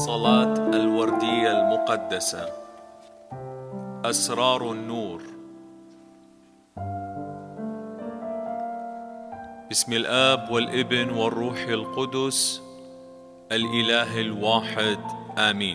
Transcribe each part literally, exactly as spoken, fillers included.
الصلاة الوردية المقدسة. أسرار النور. بسم الآب والابن والروح القدس الإله الواحد، آمين.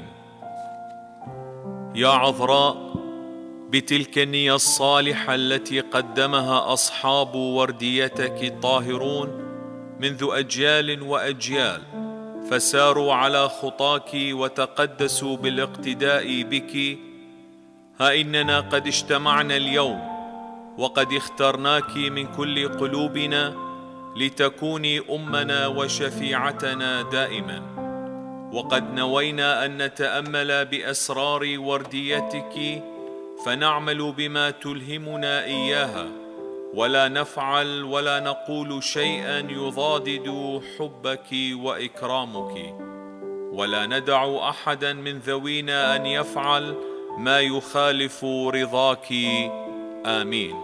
يا عذراء، بتلك النية الصالحة التي قدمها أصحاب ورديتك الطاهرون منذ أجيال وأجيال، فساروا على خطاك وتقدسوا بالاقتداء بك، ها إننا قد اجتمعنا اليوم وقد اخترناك من كل قلوبنا لتكوني أمنا وشفيعتنا دائما، وقد نوينا أن نتأمل بأسرار ورديتك فنعمل بما تلهمنا إياها، ولا نفعل ولا نقول شيئا يضادد حبك وإكرامك، ولا ندع أحدا من ذوينا أن يفعل ما يخالف رضاك، آمين.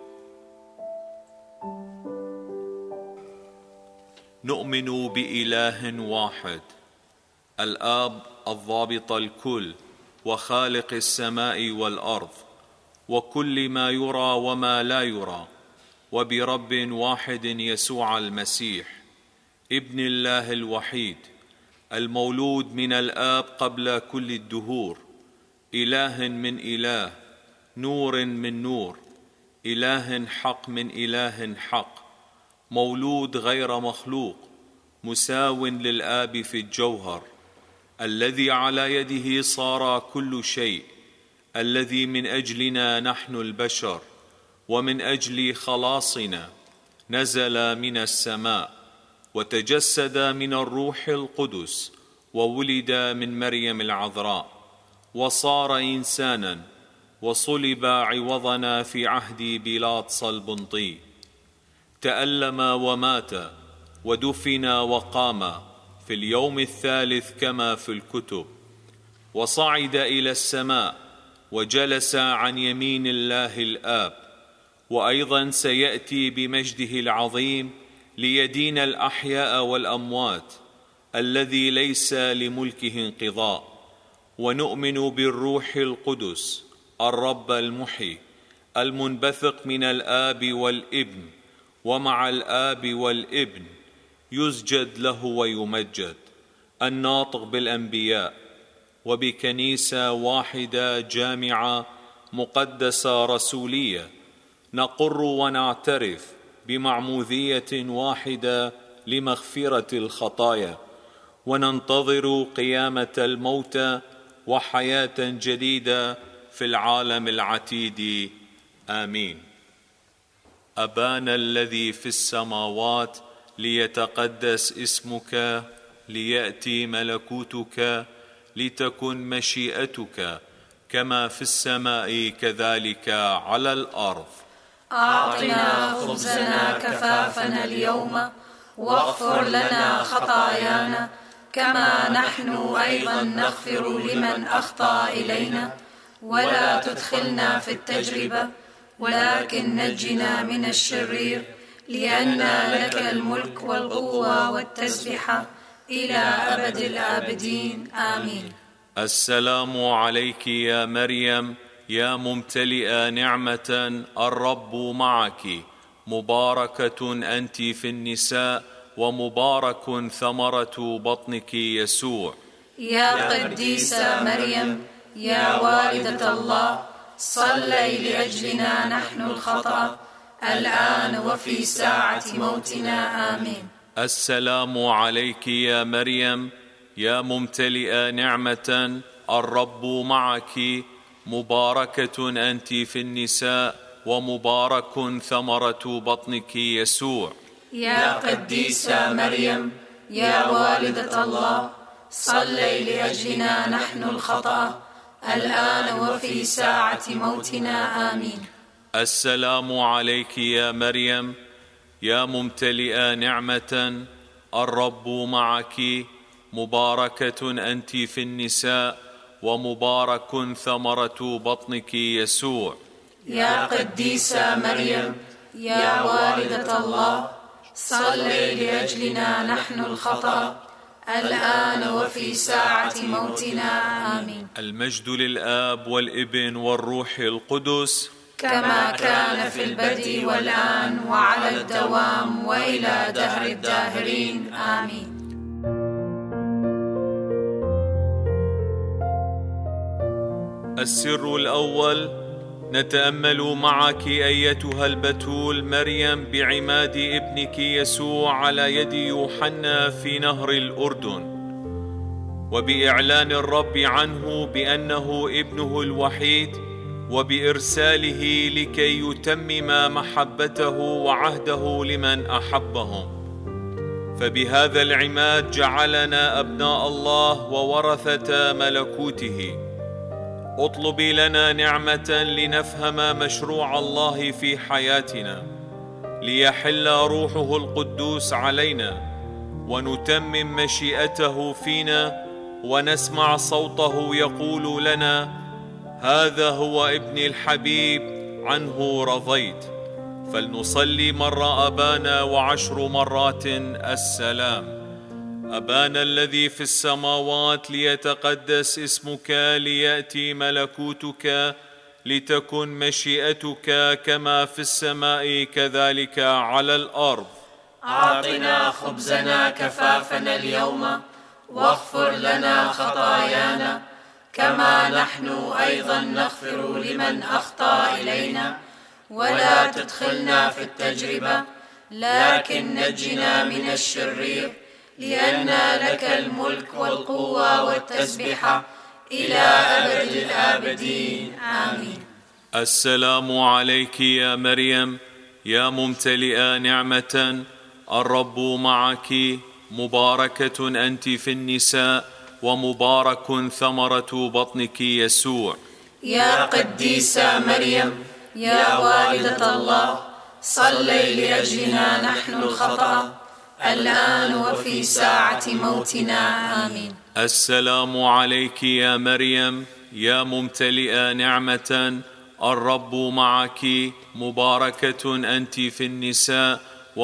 نؤمن بإله واحد، الآب الضابط الكل وخالق السماء والأرض وكل ما يرى وما لا يرى، وبرب واحد يسوع المسيح ابن الله الوحيد، المولود من الآب قبل كل الدهور، إله من إله، نور من نور، إله حق من إله حق، مولود غير مخلوق، مساو للآب في الجوهر، الذي على يده صار كل شيء، الذي من أجلنا نحن البشر ومن أجل خلاصنا نزل من السماء وتجسد من الروح القدس وولد من مريم العذراء وصار إنسانا وصلب عوضنا في عهد بيلاطس البنطي، تألم ومات ودفن وقام في اليوم الثالث كما في الكتب، وصعد إلى السماء وجلس عن يمين الله الآب، وأيضا سيأتي بمجده العظيم ليدين الأحياء والأموات، الذي ليس لملكه انقضاء. ونؤمن بالروح القدس الرب المحيي المنبثق من الآب والابن، ومع الآب والابن يسجد له ويمجد، الناطق بالأنبياء، وبكنيسة واحدة جامعة مقدسة رسولية، نقر ونعترف بمعمودية واحدة لمغفرة الخطايا، وننتظر قيامة الموتى وحياة جديدة في العالم العتيد، آمين. أبانا الذي في السماوات، ليتقدس اسمك، ليأتي ملكوتك، لتكن مشيئتك كما في السماء كذلك على الأرض. أعطنا خبزنا كفافنا اليوم، واغفر لنا خطايانا كما نحن أيضا نغفر لمن أخطأ إلينا، ولا تدخلنا في التجربة ولكن نجنا من الشرير، لأن لك الملك والقوة والتسبيح إلى أبد الآبدين، آمين. السلام عليك يا مريم، يا ممتلئة نعمة، الرب معك، مباركة أنت في النساء، ومبارك ثمرة بطنك يسوع. يا قديسة مريم، يا والدة الله، صلي لأجلنا نحن الخطأ، الآن وفي ساعة موتنا، آمين. السلام عليك يا مريم، يا ممتلئة نعمة، الرب معك، مباركة أنت في النساء، ومبارك ثمرة بطنك يسوع. يا قديسة مريم، يا والدة الله، صلي لأجلنا نحن الخطأ، الآن وفي ساعة موتنا، آمين. السلام عليك يا مريم، يا ممتلئة نعمة، الرب معك، مباركة أنت في النساء، ومبارك ثمرة بطنك يسوع. يا قديسة مريم، يا والدة الله، صلي لأجلنا نحن الخطأ، الآن وفي ساعة موتنا. آمين. المجد للآب والابن والروح القدس، كما كان في البدء والآن وعلى الدوام وإلى دهر الداهرين. آمين. السر الأول، نتأمل معك أيتها البتول مريم بعماد ابنك يسوع على يد يوحنا في نهر الأردن، وبإعلان الرب عنه بأنه ابنه الوحيد، وبإرساله لكي يتمم محبته وعهده لمن أحبهم. فبهذا العماد جعلنا أبناء الله وورثة ملكوته. اطلبي لنا نعمة لنفهم مشروع الله في حياتنا، ليحل روحه القدوس علينا، ونتمم مشيئته فينا، ونسمع صوته يقول لنا: هذا هو ابني الحبيب، عنه رضيت. فلنصلي مرة أبانا وعشر مرات السلام. أبانا الذي في السماوات، ليتقدس اسمك، ليأتي ملكوتك، لتكن مشيئتك كما في السماء كذلك على الأرض. أعطنا خبزنا كفافنا اليوم، واغفر لنا خطايانا كما نحن أيضا نغفر لمن أخطأ إلينا، ولا تدخلنا في التجربة، لكن نجنا من الشرير، لأن لك الملك والقوة والتسبيح إلى أبد الآبدين. آمين. السلام عليك يا مريم، يا ممتلئة نعمة، الرب معك، مباركة أنت في النساء، ومبارك ثمرة بطنك يسوع. يا قديسة مريم، يا والدة الله، صلي لأجلنا نحن الخطأ، الآن وفي ساعة موتنا. آمين. السلام عليك يا مريم، يا ممتلئة نعمة، الرب معك، مباركة أنت في النساء،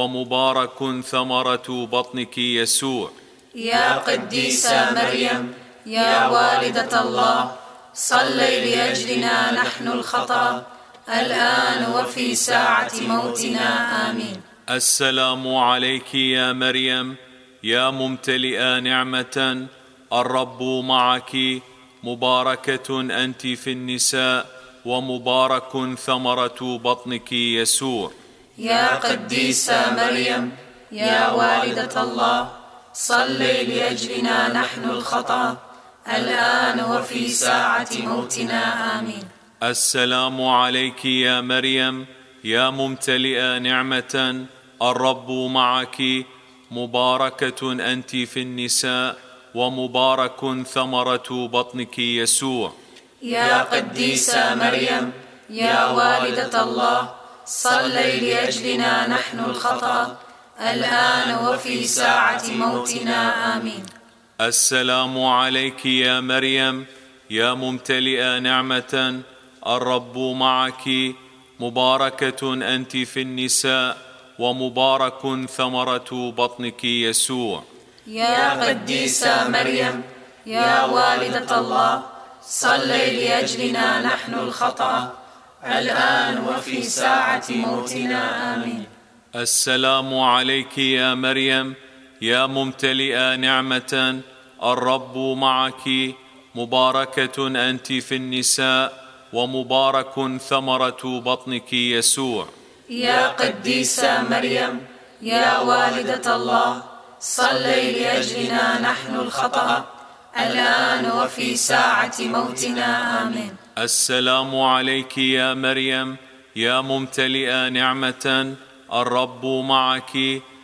ومبارك ثمرة بطنك يسوع. يا قديسة مريم، يا والدة الله، صلي لأجلنا نحن الخطأ، الآن وفي ساعة موتنا. آمين. السلام عليك يا مريم، يا ممتلئة نعمة، الرب معك، مباركة أنت في النساء، ومبارك ثمرة بطنك يسوع. يا قديسة مريم، يا والدة الله، صلي لأجلنا نحن الخطأ، الآن وفي ساعة موتنا. آمين. السلام عليك يا مريم، يا ممتلئة نعمة، الرب معك، مباركة أنت في النساء، ومبارك ثمرة بطنك يسوع. يا قديسة مريم، يا والدة الله، صلي لأجلنا نحن الخطأ، الآن وفي ساعة موتنا. آمين. السلام عليك يا مريم، يا ممتلئة نعمة، الرب معك، مباركة أنت في النساء، ومبارك ثمرة بطنك يسوع. يا قديسة مريم، يا والدة الله، صلي لأجلنا نحن الخطأ، الآن وفي ساعة موتنا. آمين. السلام عليك يا مريم، يا ممتلئة نعمة، الرب معك، مباركة أنت في النساء، ومبارك ثمرة بطنك يسوع. يا قديسة مريم، يا والدة الله، صلي لأجلنا نحن الخطأ، الآن وفي ساعة موتنا. آمين. السلام عليك يا مريم، يا ممتلئة نعمة، الرب معك،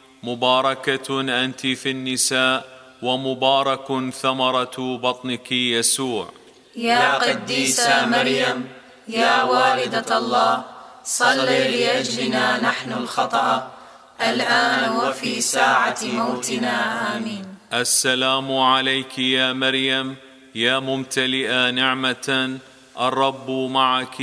مباركة أنت في النساء، ومبارك ثمرة بطنك يسوع. يا قديسة مريم، يا والدة الله، صلي لأجلنا نحن الخطأ، الآن وفي ساعة موتنا. آمين. السلام عليك يا مريم، يا ممتلئة نعمة، الرب معك،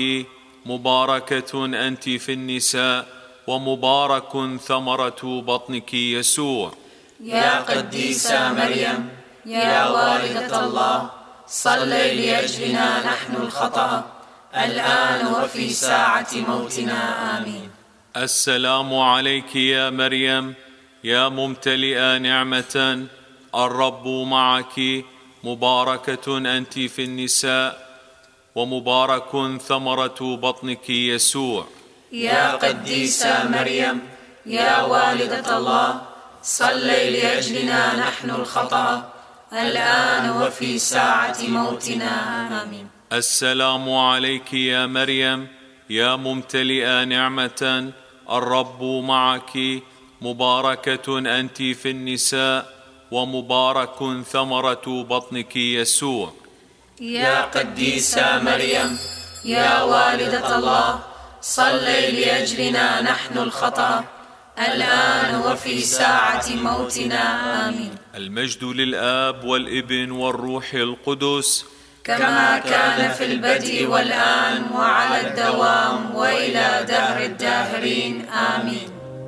مباركة أنت في النساء، ومبارك ثمرة بطنك يسوع. يا قديسة مريم يا والدة الله صلي لأجلنا نحن الخطأ الآن وفي ساعة موتنا آمين. السلام عليك يا مريم يا ممتلئة نعمة، الرب معك، مباركة أنت في النساء ومبارك ثمرة بطنك يسوع. يا قديسة مريم يا والدة الله صلي لأجلنا نحن الخطأ الآن وفي ساعة موتنا آمين. السلام عليك يا مريم يا ممتلئة نعمة، الرب معك، مباركة أنت في النساء ومبارك ثمرة بطنك يسوع. يا قديسة مريم يا والدة الله صلي لأجلنا نحن الخطأ الآن وفي ساعة موتنا آمين. المجد للآب والابن والروح القدس كما كان في البدء والآن وعلى الدوام وإلى دهر الداهرين آمين.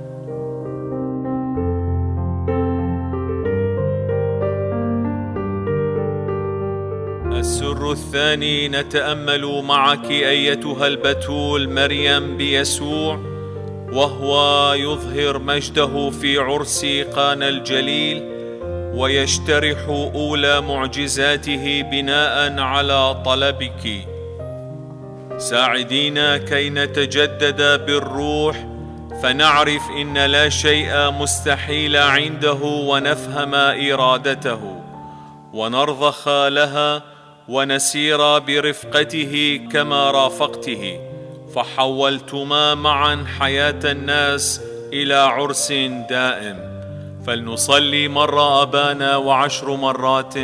السر الثاني نتأمل معك أيتها البتول مريم بيسوع وهو يظهر مجده في عرس قانا الجليل ويشترح أولى معجزاته بناء على طلبك. ساعدينا كي نتجدد بالروح فنعرف إن لا شيء مستحيل عنده ونفهم إرادته ونرضخ لها ونسير برفقته كما رافقته، فحولتما معا حياة الناس إلى عرس دائم. فلنصلي مرة أبانا وعشر مرات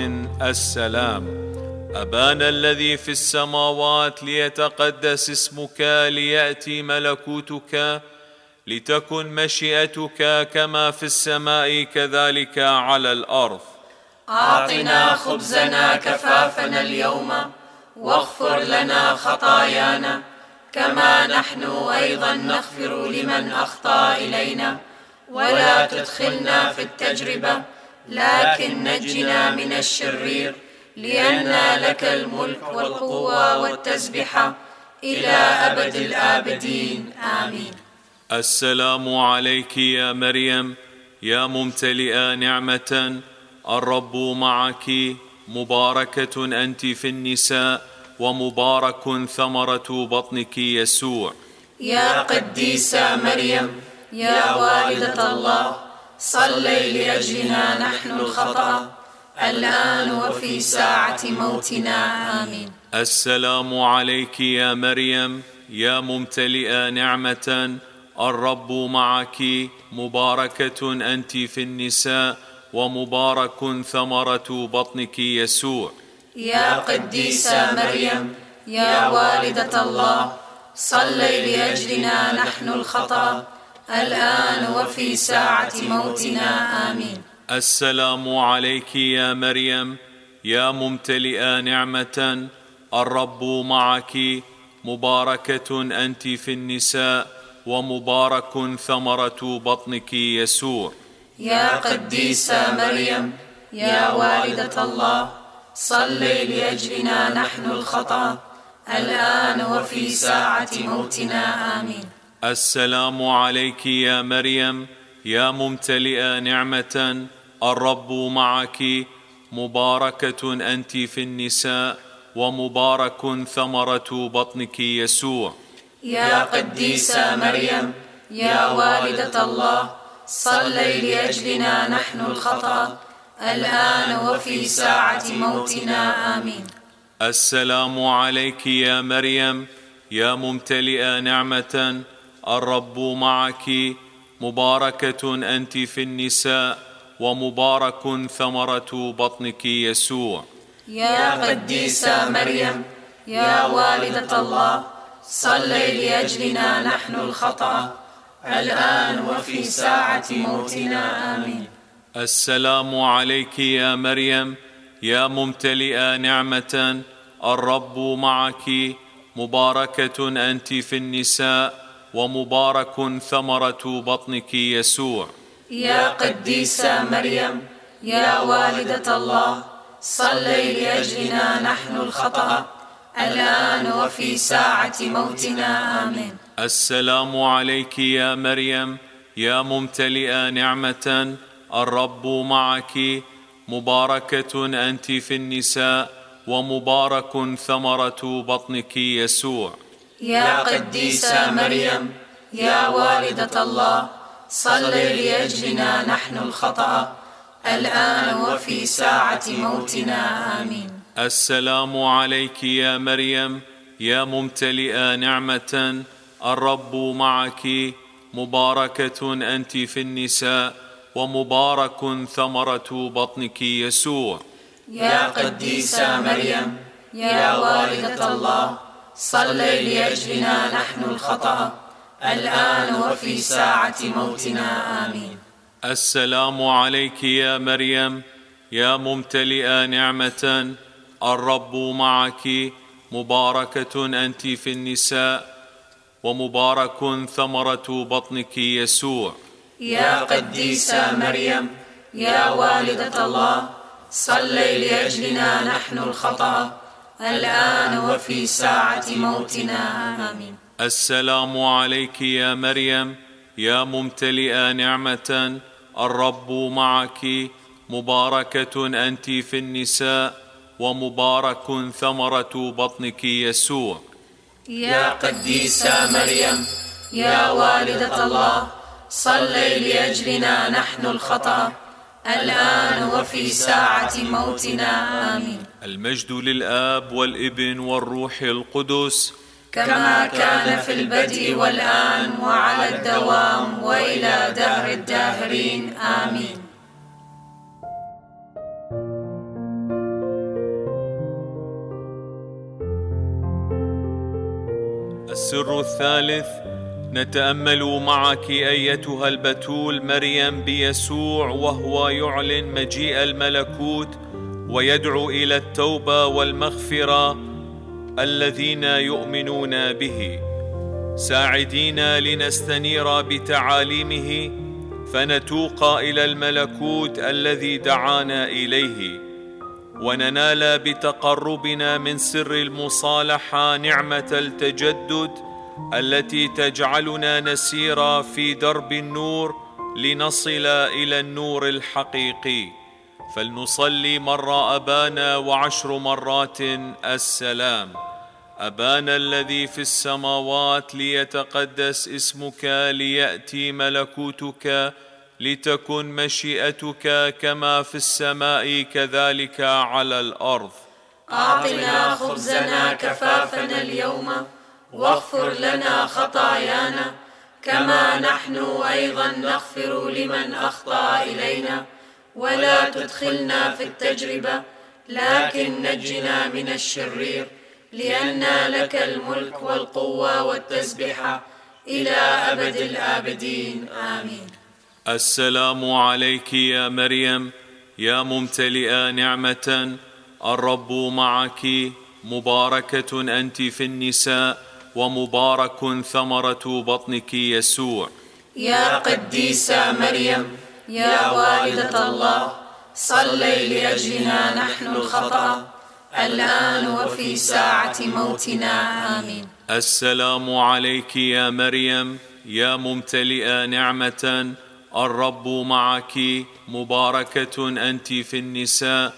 السلام. أبانا الذي في السماوات ليتقدس اسمك، ليأتي ملكوتك، لتكن مشيئتك كما في السماء كذلك على الأرض. أعطنا خبزنا كفافنا اليوم، واغفر لنا خطايانا كما نحن أيضا نغفر لمن أخطأ إلينا، ولا تدخلنا في التجربة لكن نجنا من الشرير، لأن لك الملك والقوة والتسبحة إلى أبد الآبدين آمين. السلام عليك يا مريم يا ممتلئة نعمة، الرب معك، مباركة أنت في النساء ومبارك ثمرة بطنك يسوع. يا قديسة مريم يا والدة الله صلي لأجلنا نحن الخطأ الآن وفي ساعة موتنا آمين. السلام عليك يا مريم يا ممتلئة نعمة، الرب معك، مباركة أنت في النساء ومبارك ثمرة بطنك يسوع. يا قديسة مريم يا والدة الله صلي لأجلنا نحن الخطأ الآن وفي ساعة موتنا آمين. السلام عليك يا مريم يا ممتلئة نعمة، الرب معك، مباركة أنت في النساء ومبارك ثمرة بطنك يسوع. يا قديسة مريم يا والدة الله صلي لأجلنا نحن الخطأ الآن وفي ساعة موتنا آمين. السلام عليك يا مريم يا ممتلئة نعمة، الرب معك، مباركة أنت في النساء ومبارك ثمرة بطنك يسوع. يا قديسة مريم يا والدة الله صلي لأجلنا نحن الخطأ الآن وفي ساعة موتنا آمين. السلام عليك يا مريم يا ممتلئة نعمة، الرب معك، مباركة أنت في النساء ومبارك ثمرة بطنك يسوع. يا قديسة مريم يا والدة الله صلي لأجلنا نحن الخطأ الآن وفي ساعة موتنا آمين. السلام عليك يا مريم يا ممتلئة نعمة، الرب معك، مباركة أنت في النساء ومبارك ثمرة بطنك يسوع. يا قديسة مريم يا والدة الله، صلي لأجلنا نحن الخطأ الآن وفي ساعة موتنا. آمين. السلام عليك يا مريم يا ممتلئة نعمة، الرب معك، مباركة أنت في النساء ومبارك ثمرة بطنك يسوع. يا قديسة مريم يا والدة الله، صلي لأجلنا نحن الخطأ الآن وفي ساعة موتنا. آمين. السلام عليك يا مريم يا ممتلئة نعمة، الرب معك، مباركة أنت في النساء ومبارك ثمرة بطنك يسوع. يا قديسة مريم يا والدة الله، صلي لأجلنا نحن الخطأ الآن وفي ساعة موتنا. آمين. السلام عليك يا مريم يا ممتلئة نعمة، الرب معك، مباركة أنت في النساء ومبارك ثمرة بطنك يسوع. يا قديسة مريم يا والدة الله، صلي لأجلنا نحن الخطأ الآن وفي ساعة موتنا. آمين. السلام عليك يا مريم يا ممتلئة نعمة، الرب معك، مباركة أنت في النساء ومبارك ثمرة بطنك يسوع. يا قديسة مريم يا والدة الله، صلي لأجلنا نحن الخطأ الآن وفي ساعة موتنا. آمين. المجد للآب والابن والروح القدس، كما كان في البدء والآن وعلى الدوام وإلى دهر الداهرين. آمين. السر الثالث، نتأمل معك أيتها البتول مريم بيسوع وهو يعلن مجيء الملكوت ويدعو إلى التوبة والمغفرة الذين يؤمنون به، ساعدين لنستنير بتعاليمه فنتوق إلى الملكوت الذي دعانا إليه، وننال بتقربنا من سر المصالحة نعمة التجدد التي تجعلنا نسير في درب النور لنصل إلى النور الحقيقي. فلنصلي مرة أبانا وعشر مرات السلام. أبانا الذي في السماوات، ليتقدس اسمك، ليأتي ملكوتك، لتكن مشيئتك كما في السماء كذلك على الأرض. أعطنا خبزنا كفافنا اليوم، واغفر لنا خطايانا كما نحن أيضا نغفر لمن أخطأ إلينا، ولا تدخلنا في التجربة لكن نجنا من الشرير، لأن لك الملك والقوة والتسبيح إلى أبد الآبدين. آمين. السلام عليك يا مريم يا ممتلئة نعمة، الرب معك، مباركة أنت في النساء ومبارك ثمرة بطنك يسوع. يا قديسة مريم يا والدة الله، صلي لأجلنا نحن الخطأ الآن وفي ساعة موتنا. آمين. السلام عليك يا مريم يا ممتلئة نعمة، الرب معك، مباركة أنت في النساء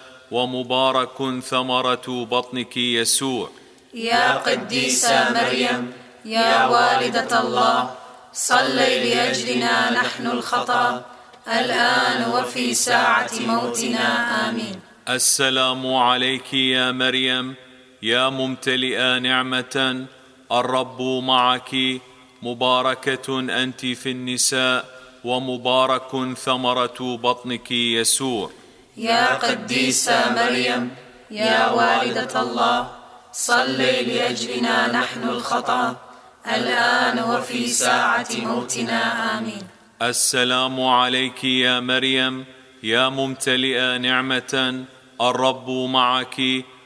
ومبارك ثمرة بطنك يسوع. يا قديسة مريم يا والدة الله، صلي لأجلنا نحن الخطأ الآن وفي ساعة موتنا. آمين. السلام عليك يا مريم يا ممتلئة نعمة، الرب معك، مباركة أنت في النساء ومبارك ثمرة بطنك يسوع. يا قديسة مريم يا والدة الله، صلي لأجلنا نحن الخطأ الآن وفي ساعة موتنا. آمين. السلام عليك يا مريم يا ممتلئة نعمة، الرب معك،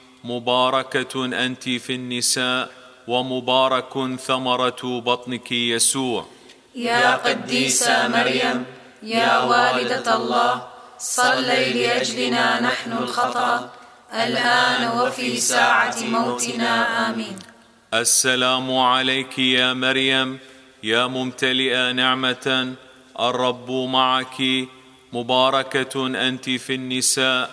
مباركة أنت في النساء ومبارك ثمرة بطنك يسوع. يا قديسة مريم يا والدة الله، صلي لأجلنا نحن الخطأ الآن وفي ساعة موتنا. آمين. السلام عليك يا مريم يا ممتلئة نعمة، الرب معك، مباركة أنت في النساء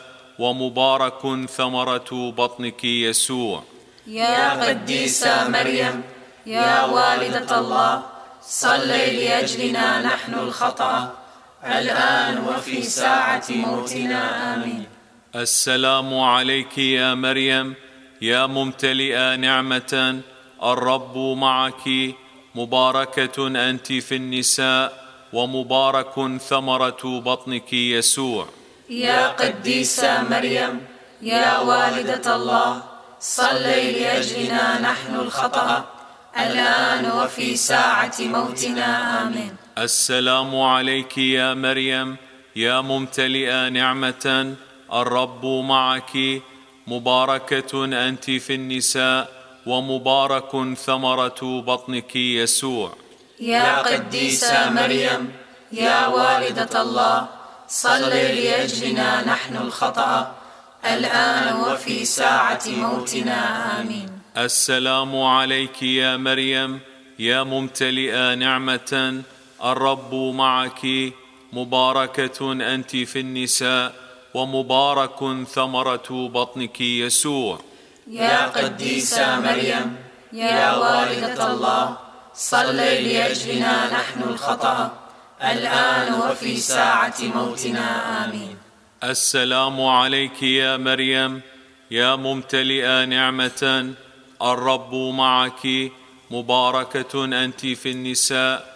ومبارك ثمرة بطنك يسوع. يا قديسة مريم يا والدة الله، صلي لأجلنا نحن الخطأ الآن وفي ساعة موتنا. آمين. السلام عليك يا مريم يا ممتلئة نعمة، الرب معك، مباركة أنت في النساء ومبارك ثمرة بطنك يسوع. يا قديسة مريم يا والدة الله، صلي لأجلنا نحن الخطأ الآن وفي ساعة موتنا. آمين. السلام عليك يا مريم يا ممتلئة نعمة، الرب معك، مباركة أنت في النساء ومبارك ثمرة بطنك يسوع. يا قديسة مريم يا والدة الله، صلي لأجلنا نحن الخطأ الآن وفي ساعة موتنا. آمين. السلام عليك يا مريم يا ممتلئة نعمة، الرب معك، مباركة أنت في النساء ومبارك ثمرة بطنك يسوع. يا قديسة مريم يا والدة الله، صلي لأجلنا نحن الخطأ الآن وفي ساعة موتنا. آمين. السلام عليك يا مريم يا ممتلئة نعمة، الرب معك، مباركة أنت في النساء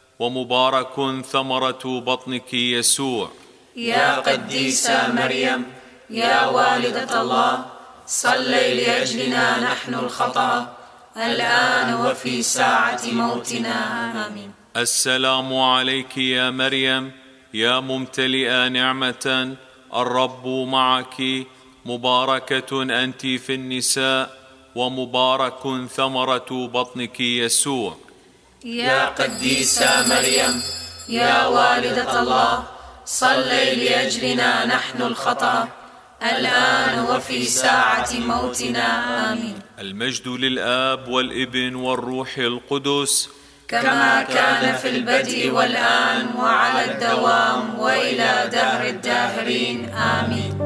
ومبارك ثمرة بطنك يسوع. يا قديسة مريم يا والدة الله، صلي لأجلنا نحن الخطأ الآن وفي ساعة موتنا. آمين. السلام عليك يا مريم يا ممتلئة نعمة، الرب معك، مباركة أنت في النساء ومبارك ثمرة بطنك يسوع. يا قديسة مريم يا والدة الله، صلي لأجلنا نحن الخطأ الآن وفي ساعة موتنا. آمين. المجد للآب والابن والروح القدس، كما كان في البدء والآن وعلى الدوام وإلى دهر الداهرين. آمين.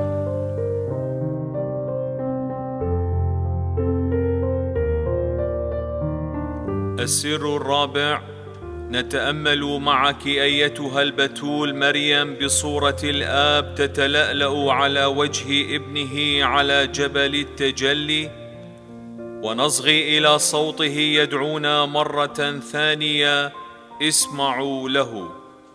السر الرابع، نتأمل معك أيتها البتول مريم بصورة الآب تتلألأ على وجه ابنه على جبل التجلي، ونصغي إلى صوته يدعونا مرة ثانية: اسمعوا له.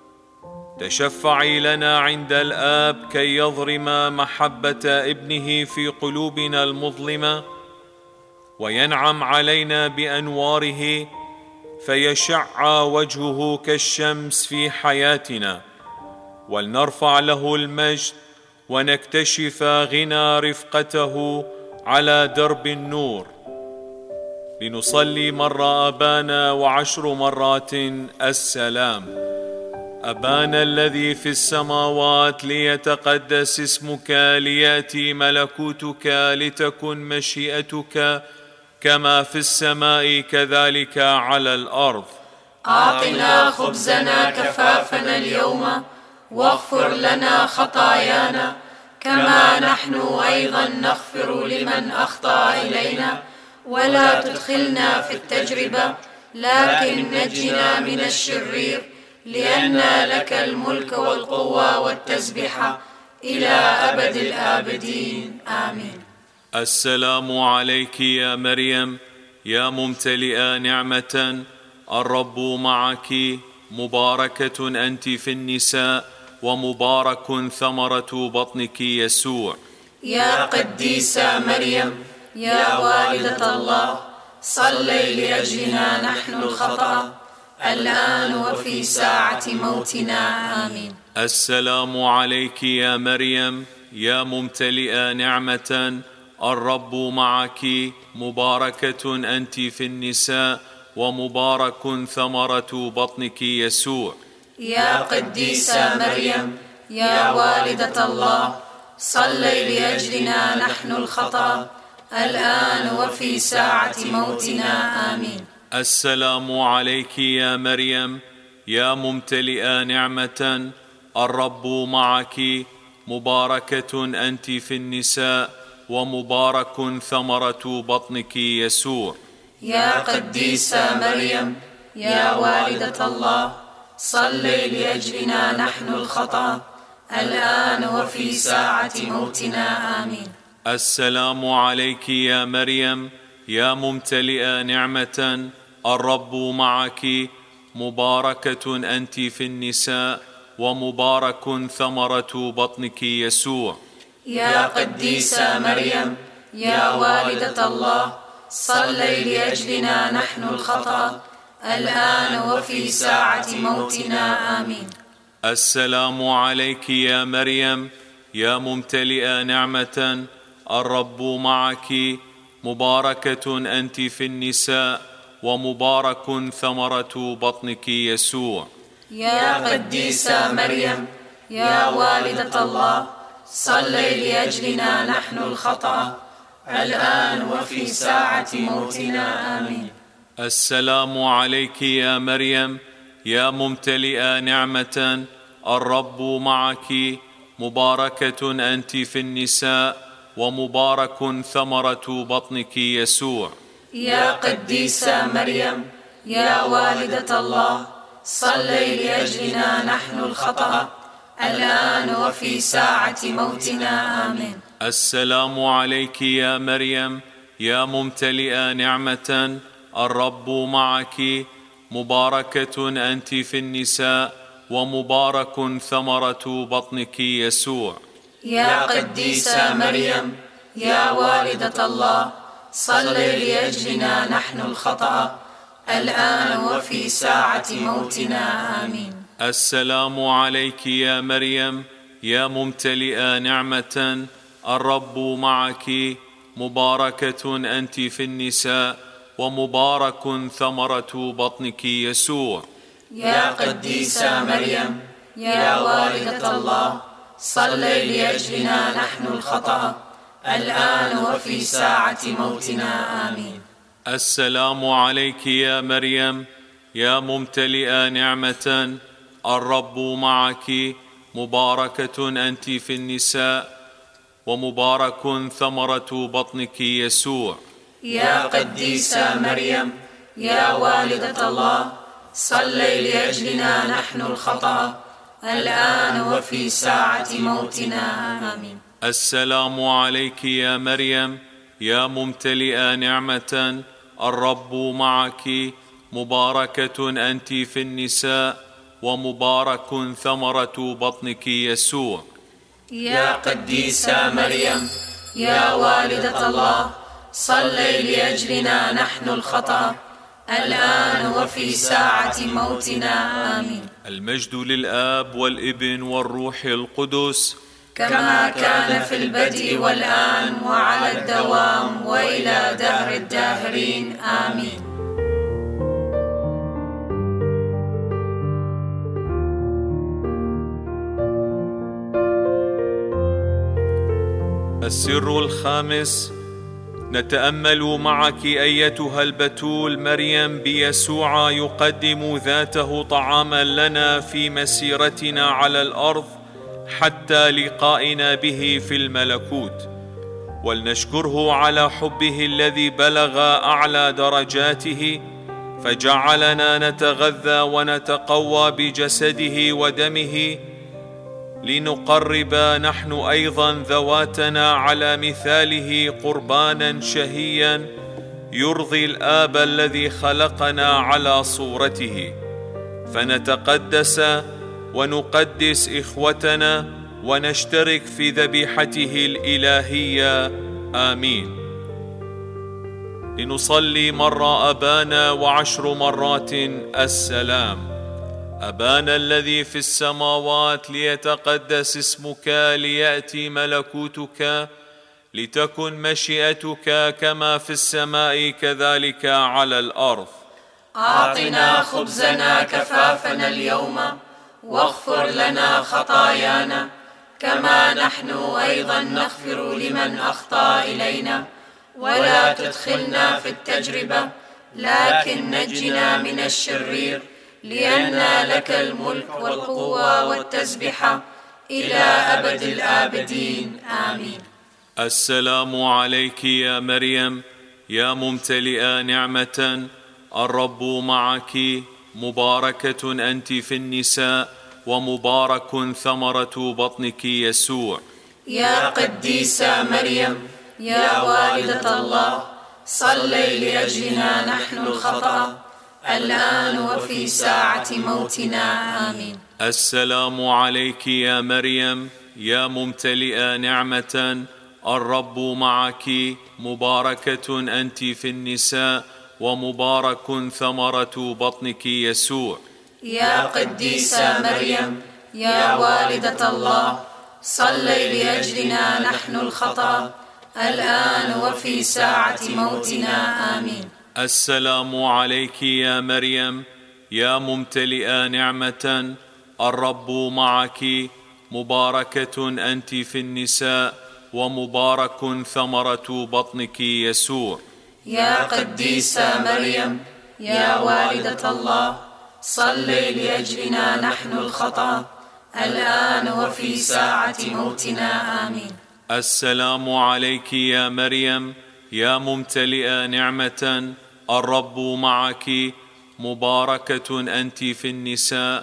تشفعي لنا عند الآب كي يضرم محبة ابنه في قلوبنا المظلمة، وينعم علينا بأنواره، فيشع وجهه كالشمس في حياتنا، ولنرفع له المجد ونكتشف غنى رفقته على درب النور. لنصلي مرة أبانا وعشر مرات السلام. أبانا الذي في السماوات، ليتقدس اسمك، ليأتي ملكوتك، لتكن مشيئتك كما في السماء كذلك على الأرض. أعطنا خبزنا كفافنا اليوم، واغفر لنا خطايانا كما نحن أيضا نغفر لمن أخطأ إلينا، ولا تدخلنا في التجربة، لكن نجنا من الشرير، لأن لك الملك والقوة والتسبيح إلى أبد الآبدين. آمين. السلام عليك يا مريم يا ممتلئة نعمة، الرب معك، مباركة أنت في النساء ومبارك ثمرة بطنك يسوع. يا قديسة مريم يا والدة الله، صلي لأجلنا نحن الخطأ الآن وفي ساعة موتنا. آمين. السلام عليك يا مريم يا ممتلئة نعمة، الرب معك، مباركة أنت في النساء ومبارك ثمرة بطنك يسوع. يا قديسة مريم يا والدة الله، صلي لأجلنا نحن الخطأ الآن وفي ساعة موتنا آمين. السلام عليك يا مريم يا ممتلئة نعمة، الرب معك، مباركة أنت في النساء ومبارك ثمرة بطنك يسوع. يا قديسة مريم يا والدة الله، صلي لأجلنا نحن الخطأ الآن وفي ساعة موتنا آمين. السلام عليك يا مريم يا ممتلئة نعمة، الرب معك، مباركة أنت في النساء ومبارك ثمرة بطنك يسوع. يا قديسة مريم يا والدة الله، صلي لأجلنا نحن الخطأ الآن وفي ساعة موتنا آمين. السلام عليك يا مريم يا ممتلئة نعمة، الرب معك، مباركة أنت في النساء ومبارك ثمرة بطنك يسوع. يا قديسة مريم يا والدة الله، صلي لأجلنا نحن الخطأ الآن وفي ساعة موتنا آمين. السلام عليك يا مريم يا ممتلئة نعمة، الرب معك، مباركة أنت في النساء ومبارك ثمرة بطنك يسوع. يا قديسة مريم يا والدة الله، صلي لأجلنا نحن الخطأ الآن وفي ساعة موتنا آمين. السلام عليك يا مريم يا ممتلئة نعمة، الرب معك، مباركة أنت في النساء ومبارك ثمرة بطنك يسوع. يا قديسة مريم يا والدة الله، صلي لأجلنا نحن الخطأ الآن وفي ساعة موتنا آمين. السلام عليك يا مريم يا ممتلئة نعمة، الرب معك، مباركة أنت في النساء ومبارك ثمرة بطنك يسوع. يا قديسة مريم يا والدة الله، صلي لأجلنا نحن الخطأ الآن وفي ساعة موتنا آمين. السلام عليك يا مريم يا ممتلئة نعمة، الرب معك، مباركة أنت في النساء ومبارك ثمرة بطنك يسوع. يا قديسة مريم يا والدة الله، صلي لأجلنا نحن الخطأ الآن وفي ساعة موتنا آمين. السلام عليك يا مريم يا ممتلئة نعمة، الرب معك، مباركة أنت في النساء ومبارك ثمرة بطنك يسوع. يا قديسة مريم يا والدة الله، صلي لأجلنا نحن الخطأ الآن وفي ساعة موتنا آمين. المجد للآب والابن والروح القدس، كما كان في البدء والآن وعلى الدوام وإلى دهر الداهرين آمين. السر الخامس، نتأمل معك أيتها البتول مريم بيسوع يقدم ذاته طعاما لنا في مسيرتنا على الأرض حتى لقائنا به في الملكوت، ولنشكره على حبه الذي بلغ أعلى درجاته، فجعلنا نتغذى ونتقوى بجسده ودمه، لنقرب نحن أيضا ذواتنا على مثاله قربانا شهيا يرضي الآب الذي خلقنا على صورته، فنتقدس ونقدس إخوتنا ونشترك في ذبيحته الإلهية. آمين. لنصلي مرة أبانا وعشر مرات السلام. أبانا الذي في السماوات، ليتقدس اسمك، ليأتي ملكوتك، لتكن مشيئتك كما في السماء كذلك على الأرض. أعطنا خبزنا كفافنا اليوم، واغفر لنا خطايانا كما نحن أيضا نغفر لمن أخطأ إلينا، ولا تدخلنا في التجربة لكن نجنا من الشرير، لأن لك الملك والقوة والتسبحة إلى أبد الآبدين آمين. السلام عليك يا مريم يا ممتلئة نعمة، الرب معك، مباركة أنت في النساء ومبارك ثمرة بطنك يسوع. يا قديسة مريم يا والدة الله، صلي لأجلنا نحن الخطأ الآن وفي ساعة موتنا آمين. السلام عليك يا مريم يا ممتلئة نعمة، الرب معك، مباركة أنت في النساء ومبارك ثمرة بطنك يسوع. يا قديسة مريم يا والدة الله، صلي لأجلنا نحن الخطأ الآن وفي ساعة موتنا آمين. السلام عليك يا مريم يا ممتلئة نعمة، الرب معك، مباركة أنت في النساء ومبارك ثمرة بطنك يسوع. يا قديسة مريم يا والدة الله، صلي لأجلنا نحن الخطأ الآن وفي ساعة موتنا آمين. السلام عليك يا مريم يا ممتلئة نعمة، الرب معك، مباركة أنت في النساء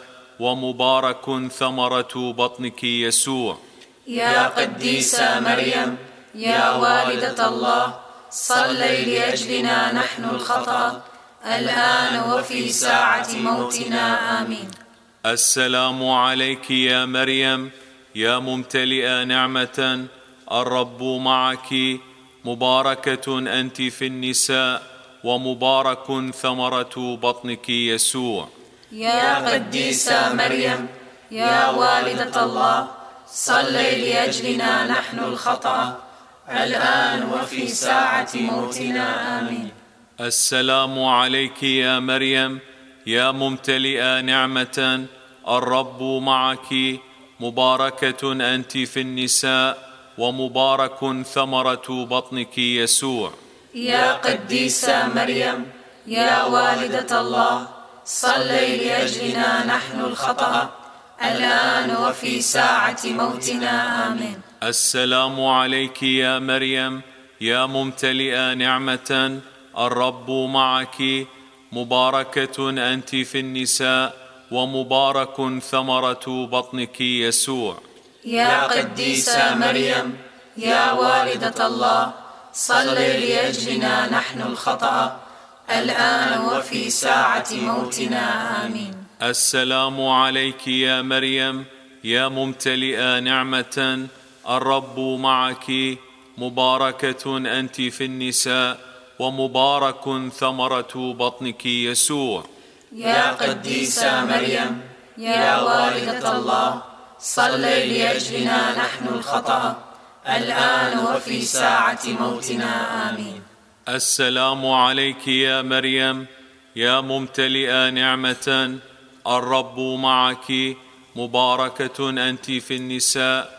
ومبارك ثمرة بطنك يسوع. يا قديسة مريم يا والدة الله، صلي لأجلنا نحن الخطأ الآن وفي ساعة موتنا آمين. السلام عليك يا مريم يا ممتلئة نعمة، الرب معك، مباركة أنت في النساء ومبارك ثمرة بطنك يسوع. يا قديسة مريم يا والدة الله، صلي لأجلنا نحن الخطأ الآن وفي ساعة موتنا آمين. السلام عليك يا مريم يا ممتلئة نعمة، الرب معك، مباركة أنت في النساء ومبارك ثمرة بطنك يسوع. يا قديسة مريم يا والدة الله، صلي لأجلنا نحن الخطأ الآن وفي ساعة موتنا آمين. السلام عليك يا مريم يا ممتلئة نعمة، الرب معك، مباركة أنت في النساء ومبارك ثمرة بطنك يسوع. يا قديسة مريم يا والدة الله، صلي لأجلنا نحن الخطأ الآن وفي ساعة موتنا آمين. السلام عليك يا مريم يا ممتلئة نعمة، الرب معك، مباركة أنت في النساء ومبارك ثمرة بطنك يسوع. يا قديسة مريم يا والدة الله، صلي لأجلنا نحن الخطأ الآن وفي ساعة موتنا آمين. السلام عليك يا مريم يا ممتلئة نعمة، الرب معك، مباركة أنت في النساء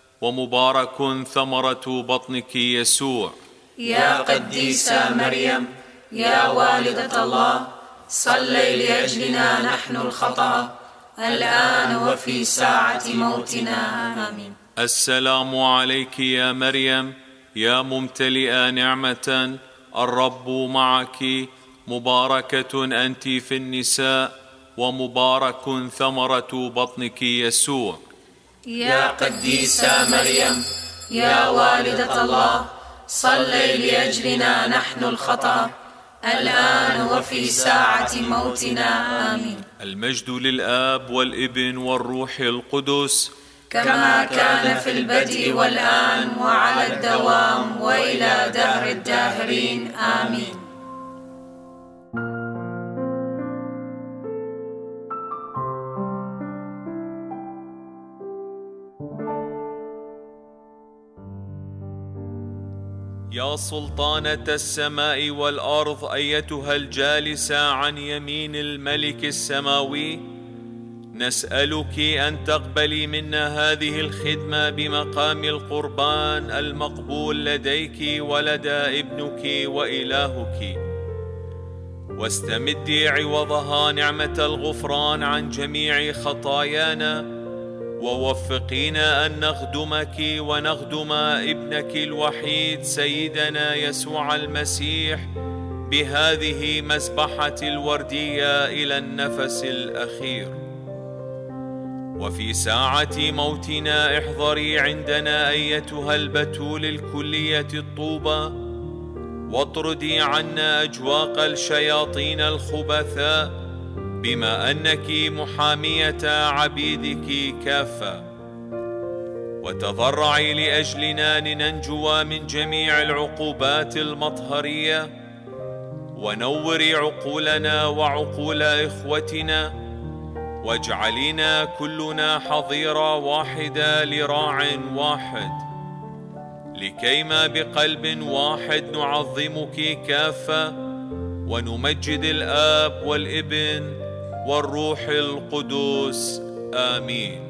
ومبارك ثمرة بطنك يسوع. يا قديسة مريم يا والدة الله، صلي لأجلنا نحن الخطأ الآن وفي ساعة موتنا آمين. السلام عليك يا مريم يا ممتلئة نعمة، الرب معك، مباركة أنت في النساء ومبارك ثمرة بطنك يسوع. يا قديسة مريم يا والدة الله، صلي لأجلنا نحن الخطأ الآن وفي ساعة موتنا آمين. المجد للآب والابن والروح القدس، كما كان في البدء والآن وعلى الدوام وإلى دهر الداهرين آمين. يا سلطانة السماء والأرض، أيتها الجالسة عن يمين الملك السماوي، نسألك أن تقبلي منا هذه الخدمة بمقام القربان المقبول لديك ولدى ابنك وإلهك، واستمدي عوضها نعمة الغفران عن جميع خطايانا، ووفقينا أن نخدمك ونخدم ابنك الوحيد سيدنا يسوع المسيح بهذه مذبحة الوردية إلى النفس الأخير. وفي ساعة موتنا احضري عندنا أيتها البتول الكلية الطوبى، واطردي عنا أجواق الشياطين الخبثاء، بما أنك محامية عبيدك كافة. وتضرعي لأجلنا لننجو من جميع العقوبات المطهرية، ونوري عقولنا وعقول إخوتنا، واجعلينا كلنا حظيرة واحدة لراع واحد، لكيما بقلب واحد نعظمك كافة، ونمجد الآب والابن والروح القدس. آمين.